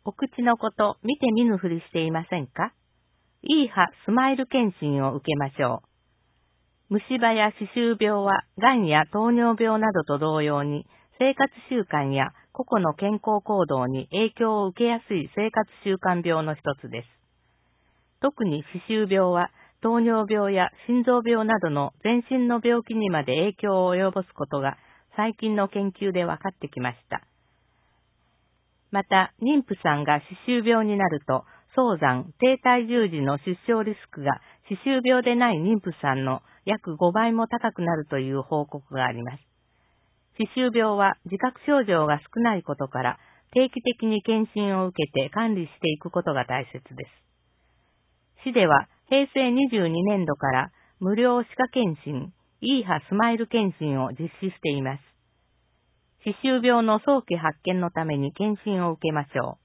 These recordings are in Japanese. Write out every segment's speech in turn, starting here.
お口のこと見て見ぬふりしていませんか？いい歯スマイル検診を受けましょう。虫歯や歯周病は、がんや糖尿病などと同様に、生活習慣や個々の健康行動に影響を受けやすい生活習慣病の一つです。特に歯周病は、糖尿病や心臓病などの全身の病気にまで影響を及ぼすことが最近の研究で分かってきました。また、妊婦さんが歯周病になると、早産、低体重時の出生リスクが歯周病でない妊婦さんの約5倍も高くなるという報告があります。歯周病は自覚症状が少ないことから、定期的に検診を受けて管理していくことが大切です。市では平成22年度から無料歯科検診、いい歯スマイル検診を実施しています。歯周病の早期発見のために検診を受けましょう。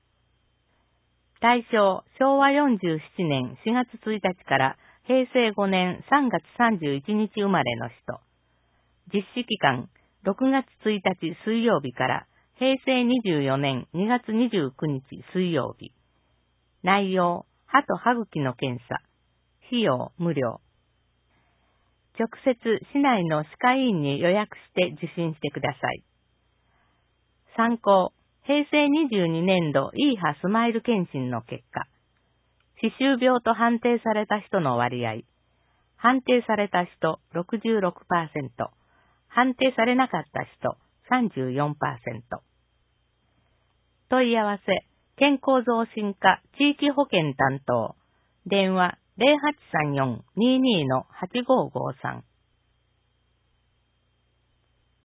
対象、昭和47年4月1日から平成5年3月31日生まれの人。実施期間、6月1日水曜日から平成24年2月29日水曜日。内容、歯と歯茎の検査。費用無料。直接市内の歯科医院に予約して受診してください。参考、平成22年度いい歯スマイル検診の結果。歯周病と判定された人の割合。判定された人 66%。判定されなかった人 34%。問い合わせ、健康増進課地域保健担当。電話 0834-22-8553